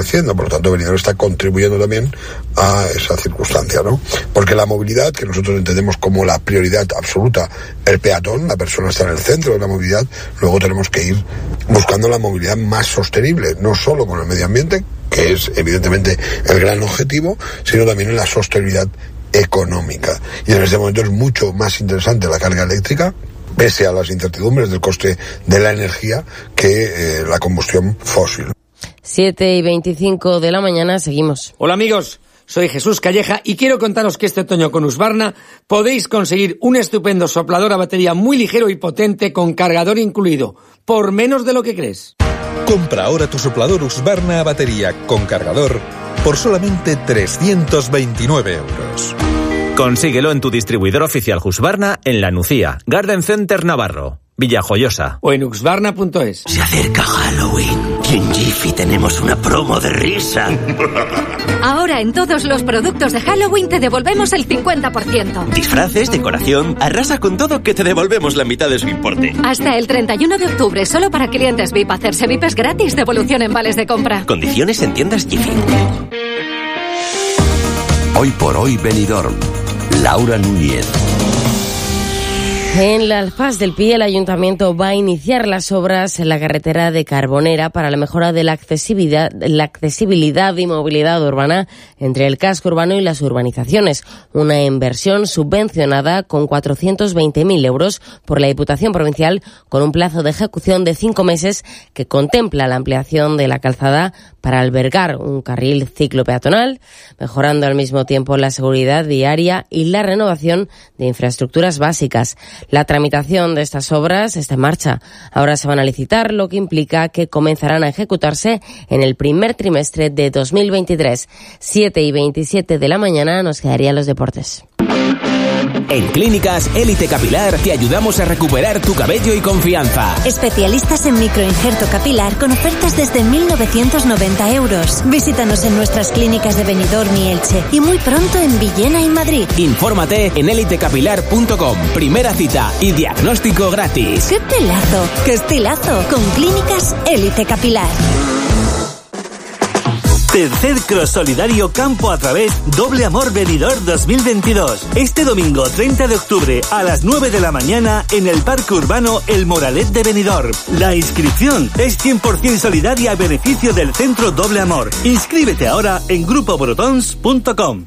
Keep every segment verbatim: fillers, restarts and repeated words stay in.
creciendo. Por lo tanto, Benidorm está contribuyendo también a esa circunstancia, ¿no? Porque la movilidad, que nosotros entendemos como la prioridad absoluta, el peatón, la persona está en el centro de la movilidad, luego tenemos que ir buscando la movilidad más sostenible, no solo con el medio ambiente, que es evidentemente el gran objetivo, sino también en la sostenibilidad económica. Y en este momento es mucho más interesante la carga eléctrica, pese a las incertidumbres del coste de la energía, que eh, la combustión fósil. siete y veinticinco de la mañana, seguimos. Hola amigos, soy Jesús Calleja y quiero contaros que este otoño con Husqvarna podéis conseguir un estupendo soplador a batería muy ligero y potente con cargador incluido, por menos de lo que crees. Compra ahora tu soplador Husqvarna a batería con cargador por solamente trescientos veintinueve euros. Consíguelo en tu distribuidor oficial Husqvarna en La Nucía, Garden Center Navarro, Villajoyosa o en husqvarna punto es. Se acerca Halloween y en Jiffy tenemos una promo de risa. Ahora en todos los productos de Halloween te devolvemos el cincuenta por ciento. Disfraces, decoración, arrasa con todo que te devolvemos la mitad de su importe. Hasta el treinta y uno de octubre, solo para clientes V I P. Hacerse V I P es gratis, devolución en vales de compra. Condiciones en tiendas Jiffy. Hoy por hoy Benidorm. Laura Núñez. En la Alfaz del Pi, el Ayuntamiento va a iniciar las obras en la carretera de Carbonera para la mejora de la accesibilidad, la accesibilidad y movilidad urbana entre el casco urbano y las urbanizaciones. Una inversión subvencionada con cuatrocientos veinte mil euros por la Diputación Provincial, con un plazo de ejecución de cinco meses que contempla la ampliación de la calzada para albergar un carril ciclopeatonal, mejorando al mismo tiempo la seguridad viaria y la renovación de infraestructuras básicas. La tramitación de estas obras está en marcha. Ahora se van a licitar, lo que implica que comenzarán a ejecutarse en el primer trimestre de dos mil veintitrés. siete y veintisiete de la mañana, nos quedarían los deportes. En Clínicas Élite Capilar te ayudamos a recuperar tu cabello y confianza. Especialistas en microinjerto capilar con ofertas desde mil novecientos noventa euros. Visítanos en nuestras clínicas de Benidorm y Elche y muy pronto en Villena y Madrid. Infórmate en élite capilar punto com. Primera cita y diagnóstico gratis. ¡Qué pelazo! ¡Qué estilazo! Con Clínicas Élite Capilar. Tercer Cross Solidario Campo a Través Doble Amor Benidorm dos mil veintidós. Este domingo treinta de octubre a las nueve de la mañana en el Parque Urbano El Moralet de Benidorm. La inscripción es cien por ciento solidaria a beneficio del Centro Doble Amor. Inscríbete ahora en grupo brotons punto com.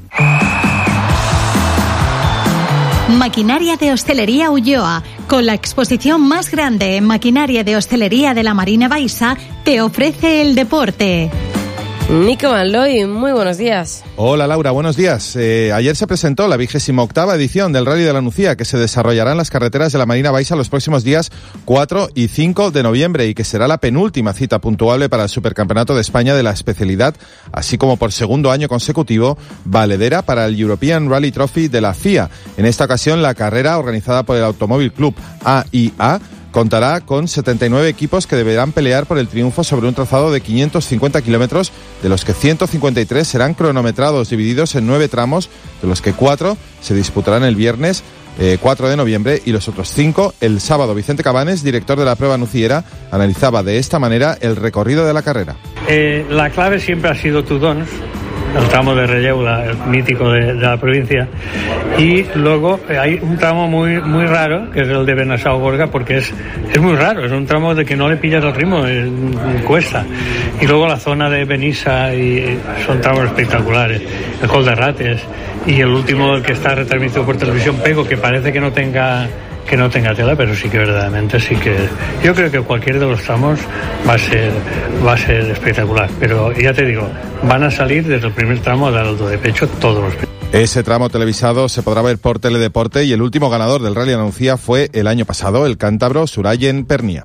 Maquinaria de Hostelería Ulloa, con la exposición más grande en maquinaria de hostelería de la Marina Baixa, te ofrece el deporte. Nico Manloy, muy buenos días. Hola Laura, buenos días. Eh, ayer se presentó la vigésima octava edición del Rally de la Nucía, que se desarrollará en las carreteras de la Marina Baixa los próximos días cuatro y cinco de noviembre y que será la penúltima cita puntuable para el Supercampeonato de España de la especialidad, así como por segundo año consecutivo valedera para el European Rally Trophy de la F I A. En esta ocasión, la carrera, organizada por el Automóvil Club A I A, contará con setenta y nueve equipos que deberán pelear por el triunfo sobre un trazado de quinientos cincuenta kilómetros, de los que ciento cincuenta y tres serán cronometrados, divididos en nueve tramos, de los que cuatro se disputarán el viernes eh, cuatro de noviembre y los otros cinco el sábado. Vicente Cabanes, director de la prueba nuciera, analizaba de esta manera el recorrido de la carrera. Eh, la clave siempre ha sido Tudons, el tramo de Relleula, el mítico de, de la provincia, y luego hay un tramo muy muy raro, que es el de Benasau-Gorga, porque es, es muy raro, es un tramo de que no le pillas el ritmo, es, cuesta. Y luego la zona de Benissa, y son tramos espectaculares, el Col de Rates, y el último, el que está retransmitido por televisión, Pego, que parece que no tenga que no tenga tela, pero sí que verdaderamente sí que yo creo que cualquier de los tramos va a ser va a ser espectacular, pero ya te digo, van a salir desde el primer tramo de Alto de Pecho todos los. Ese tramo televisado se podrá ver por Teledeporte y el último ganador del Rally de la Nucía fue el año pasado el cántabro Surayen Pernia.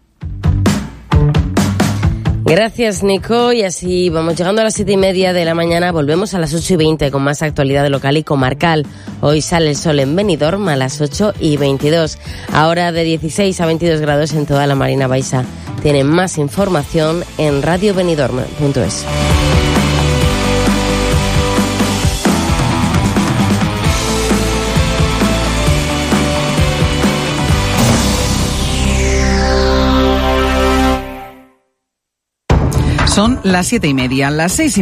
Gracias, Nico. Y así vamos llegando a las siete y media de la mañana. Volvemos a las ocho y veinte con más actualidad local y comarcal. Hoy sale el sol en Benidorm a las ocho y veintidós. Ahora de dieciséis a veintidós grados en toda la Marina Baixa. Tienen más información en radio benidorm punto es. Son las siete y media, las seis y